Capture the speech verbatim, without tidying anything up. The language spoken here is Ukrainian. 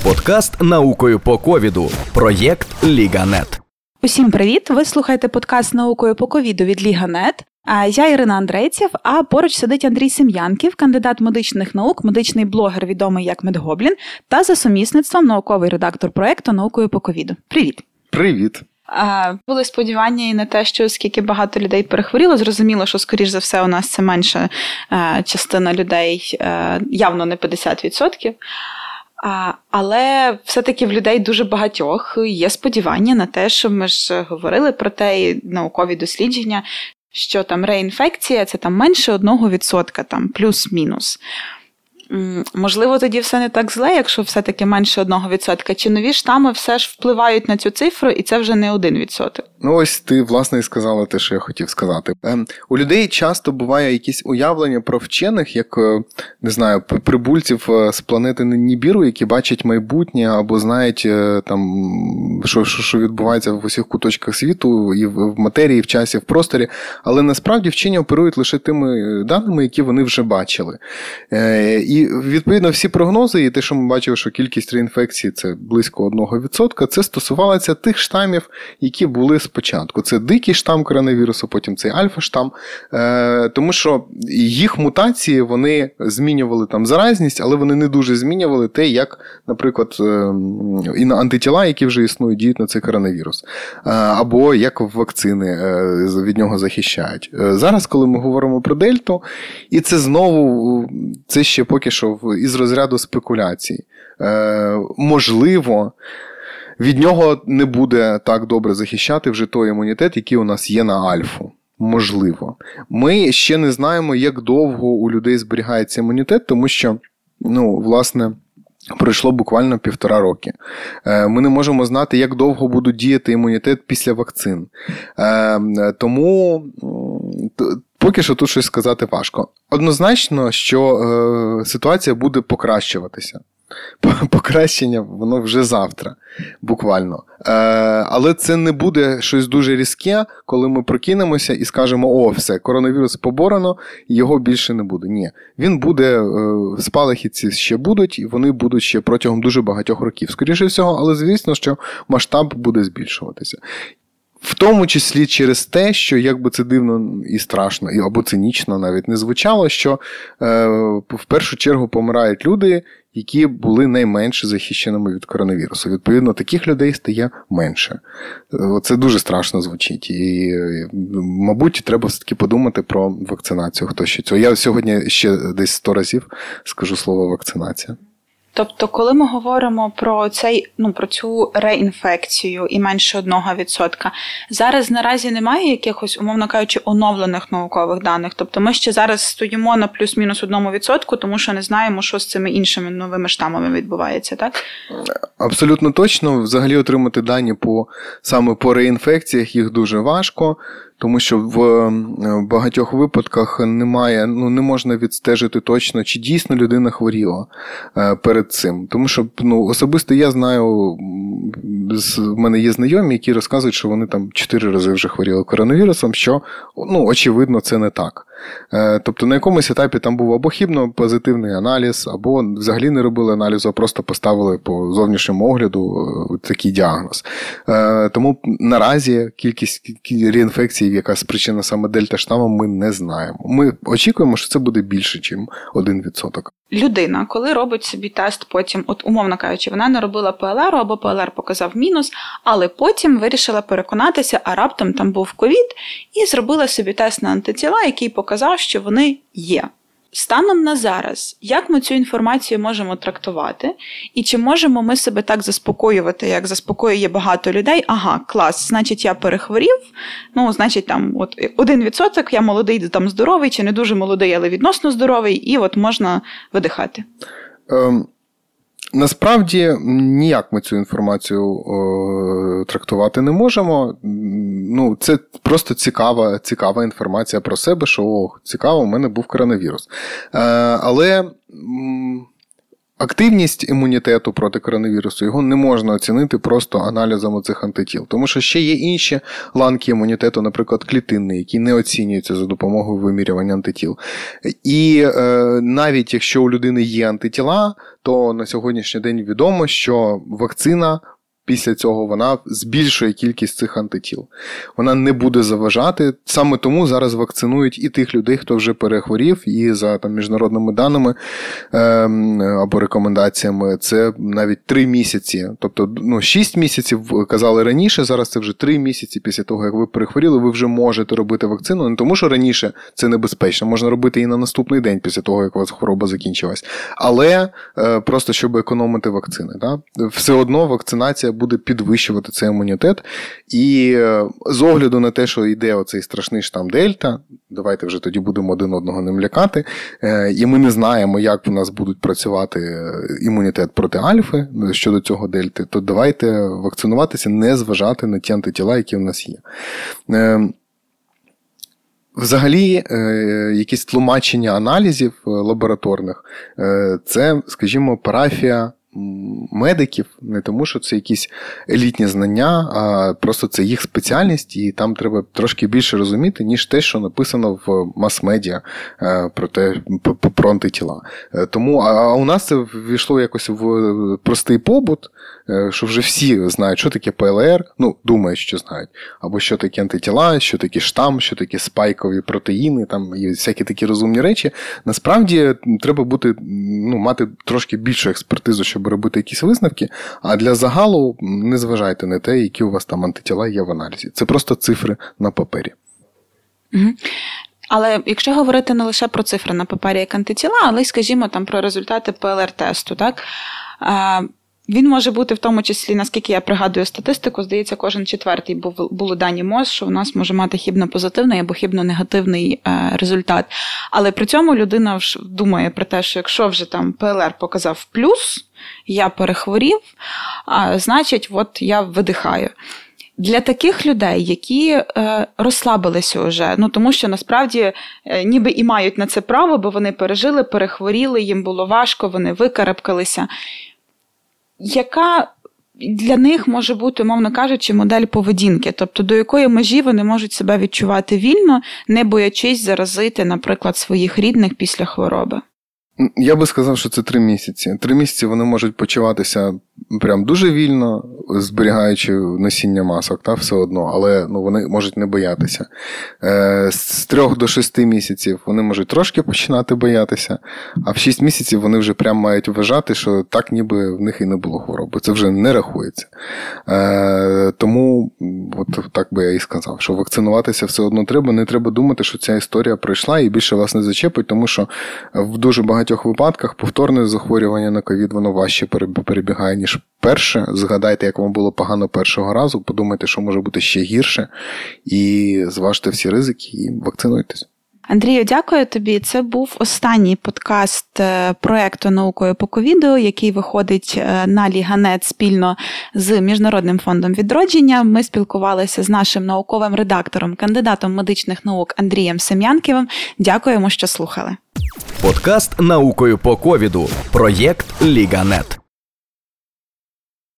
Подкаст «Наукою по ковіду». Проєкт «Ліга.нет». Усім привіт! Ви слухаєте подкаст «Наукою по ковіду» від «Ліга.нет». Я Ірина Андрейців, а поруч сидить Андрій Сем'янків, кандидат медичних наук, медичний блогер, відомий як Медгоблін, та за сумісництвом науковий редактор проєкту «Наукою по ковіду». Привіт! Привіт! А, були сподівання і на те, що оскільки багато людей перехворіло, зрозуміло, що, скоріш за все, у нас це менша а, частина людей, а, явно не п'ятдесят відсотків. А, але все-таки в людей дуже багатьох є сподівання на те, що ми ж говорили про те, і наукові дослідження, що там реінфекція – це там менше одного відсотка, там плюс-мінус. Можливо, тоді все не так зле, якщо все-таки менше одного відсотка. Чи нові штами все ж впливають на цю цифру, і це вже не один відсоток? Ну ось ти, власне, і сказала те, що я хотів сказати. Ем, у людей часто буває якісь уявлення про вчених, як, не знаю, прибульців з планети Нібіру, які бачать майбутнє або знають, там, що, що, що відбувається в усіх куточках світу, і в матерії, і в часі, і в просторі. Але насправді вчені оперують лише тими даними, які вони вже бачили. Е, і відповідно, всі прогнози, і те, що ми бачили, що кількість реінфекцій – це близько одного відсотка, це стосувалося тих штамів, які були спочатку. Це дикий штам коронавірусу, потім цей альфа-штам. Е, тому що їх мутації, вони змінювали там заразність, але вони не дуже змінювали те, як, наприклад, е, антитіла, які вже існують, діють на цей коронавірус. Е, або як вакцини е, від нього захищають. Е, зараз, коли ми говоримо про дельту, і це знову, це ще поки що із розряду спекуляцій. Е, можливо, від нього не буде так добре захищати вже той імунітет, який у нас є на альфу. Можливо. Ми ще не знаємо, як довго у людей зберігається імунітет, тому що, ну, власне, пройшло буквально півтора роки. Е, ми не можемо знати, як довго буде діяти імунітет після вакцин. Е, тому поки що тут щось сказати важко. Однозначно, що е, ситуація буде покращуватися. Покращення, воно вже завтра, буквально. Е, але це не буде щось дуже різке, коли ми прокинемося і скажемо, о, все, коронавірус поборено, його більше не буде. Ні, він буде, е, спалахи ці ще будуть, і вони будуть ще протягом дуже багатьох років. Скоріше всього, але звісно, що масштаб буде збільшуватися. В тому числі через те, що, як би це дивно і страшно, або цинічно навіть не звучало, що е, в першу чергу помирають люди, які були найменше захищеними від коронавірусу. Відповідно, таких людей стає менше. Це дуже страшно звучить. І, мабуть, треба все-таки подумати про вакцинацію. Хто ще цього. Я сьогодні ще десь сто разів скажу слово «вакцинація». Тобто, коли ми говоримо про цей, ну, про цю реінфекцію і менше одного відсотка, зараз наразі немає якихось, умовно кажучи, оновлених наукових даних? Тобто ми ще зараз стоїмо на плюс-мінус одному відсотку, тому що не знаємо, що з цими іншими новими штамами відбувається, так? Абсолютно точно. Взагалі отримати дані по, саме по реінфекціях їх дуже важко. Тому що в багатьох випадках немає, ну, не можна відстежити точно, чи дійсно людина хворіла перед цим. Тому що, ну, особисто я знаю, в мене є знайомі, які розказують, що вони там чотири рази вже хворіли коронавірусом, що, ну, очевидно, це не так. Тобто на якомусь етапі там був або хібно-позитивний аналіз, або взагалі не робили аналізу, а просто поставили по зовнішньому огляду такий діагноз. Тому наразі кількість реінфекцій, яка спричинена саме дельта-штамом, ми не знаємо. Ми очікуємо, що це буде більше, ніж один відсоток. Людина, коли робить собі тест потім, от умовно кажучи, вона не робила ПЛР, або ПЛР показав мінус, але потім вирішила переконатися, а раптом там був ковід, і зробила собі тест на антитіла, який показав, що вони є. Станом на зараз, як ми цю інформацію можемо трактувати? І чи можемо ми себе так заспокоювати, як заспокоює багато людей? Ага, клас, значить я перехворів, ну, значить там от один відсоток, я молодий, там здоровий, чи не дуже молодий, але відносно здоровий, і от можна видихати. Ем... Насправді, ніяк ми цю інформацію о, трактувати не можемо. Ну, це просто цікава, цікава інформація про себе, що, о, цікаво, у мене був коронавірус. Е, але м, активність імунітету проти коронавірусу, його не можна оцінити просто аналізом цих антитіл. Тому що ще є інші ланки імунітету, наприклад, клітинний, які не оцінюються за допомогою вимірювання антитіл. І е, навіть якщо у людини є антитіла, то на сьогоднішній день відомо, що вакцина після цього вона збільшує кількість цих антитіл. Вона не буде заважати. Саме тому зараз вакцинують і тих людей, хто вже перехворів, і за там, міжнародними даними е, або рекомендаціями це навіть три місяці. Тобто ну, шість місяців казали раніше, зараз це вже три місяці після того, як ви перехворіли, ви вже можете робити вакцину. Не тому, що раніше це небезпечно. Можна робити і на наступний день після того, як у вас хвороба закінчилась. Але е, просто, щоб економити вакцини. Да? Все одно вакцинація буде підвищувати цей імунітет. І з огляду на те, що йде оцей страшний штам Дельта, давайте вже тоді будемо один одного ним лякати, і ми не знаємо, як у нас будуть працювати імунітет проти альфи щодо цього Дельти, то давайте вакцинуватися, не зважати на ті антитіла, які в нас є. Взагалі, якісь тлумачення аналізів лабораторних – це, скажімо, парафія медиків, не тому, що це якісь елітні знання, а просто це їх спеціальність, і там треба трошки більше розуміти, ніж те, що написано в мас-медіа про те, про антитіла. Тому, а у нас це ввійшло якось в простий побут, що вже всі знають, що таке ПЛР, ну, думають, що знають, або що таке антитіла, що таке штам, що таке спайкові протеїни, там, і всякі такі розумні речі. Насправді, треба бути, ну, мати трошки більшу експертизу, щоб робити якісь висновки, а для загалу не зважайте на те, які у вас там антитіла є в аналізі. Це просто цифри на папері. Угу. Але якщо говорити не лише про цифри на папері як антитіла, але й, скажімо, там про результати ПЛР-тесту, так? Він може бути в тому числі, наскільки я пригадую статистику, здається, кожен четвертий був, були дані МОЗ, що у нас може мати хібно-позитивний або хібно-негативний е, результат. Але при цьому людина ж думає про те, що якщо вже там ПЛР показав плюс, я перехворів, а, значить, от я видихаю. Для таких людей, які е, розслабилися вже, ну тому що насправді е, ніби і мають на це право, бо вони пережили, перехворіли, їм було важко, вони викарабкалися. Яка для них може бути, умовно кажучи, модель поведінки? Тобто, до якої межі вони можуть себе відчувати вільно, не боячись заразити, наприклад, своїх рідних після хвороби? Я би сказав, що це три місяці. Три місяці вони можуть почуватися прям дуже вільно, зберігаючи носіння масок, та, все одно, але ну, вони можуть не боятися. Е, з трьох до шести місяців вони можуть трошки починати боятися, а в шість місяців вони вже прям мають вважати, що так ніби в них і не було хвороби. Це вже не рахується. Е, тому от так би я і сказав, що вакцинуватися все одно треба, не треба думати, що ця історія пройшла і більше вас не зачепить, тому що в дуже багатьох випадках повторне захворювання на ковід, воно важче перебігає, ніж перше. Згадайте, як вам було погано першого разу, подумайте, що може бути ще гірше, і зважте всі ризики і вакцинуйтесь. Андрію, дякую тобі. Це був останній подкаст проєкту «Наукою по ковіду», який виходить на Ліга.нет спільно з Міжнародним фондом відродження. Ми спілкувалися з нашим науковим редактором, кандидатом медичних наук Андрієм Сем'янківим. Дякуємо, що слухали. Подкаст «Наукою по ковіду». Проєкт Ліга.нет.